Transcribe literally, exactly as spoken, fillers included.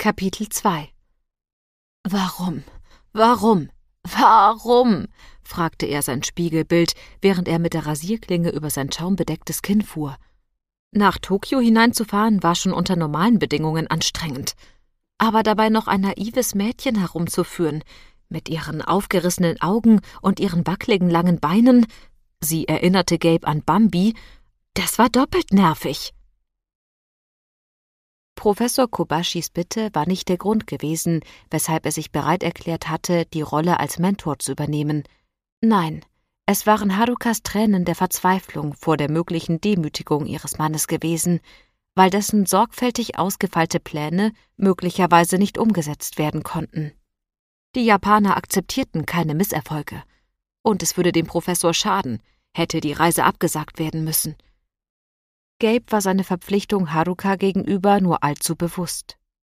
Kapitel zwei. »Warum? Warum? Warum?« fragte er sein Spiegelbild, während er mit der Rasierklinge über sein schaumbedecktes Kinn fuhr. Nach Tokio hineinzufahren war schon unter normalen Bedingungen anstrengend. Aber dabei noch ein naives Mädchen herumzuführen, mit ihren aufgerissenen Augen und ihren wackeligen langen Beinen, sie erinnerte Gabe an Bambi, das war doppelt nervig. Professor Kobashis Bitte war nicht der Grund gewesen, weshalb er sich bereit erklärt hatte, die Rolle als Mentor zu übernehmen. Nein, es waren Harukas Tränen der Verzweiflung vor der möglichen Demütigung ihres Mannes gewesen, weil dessen sorgfältig ausgefeilte Pläne möglicherweise nicht umgesetzt werden konnten. Die Japaner akzeptierten keine Misserfolge. Und es würde dem Professor schaden, hätte die Reise abgesagt werden müssen. Gabe war seine Verpflichtung Haruka gegenüber nur allzu bewusst.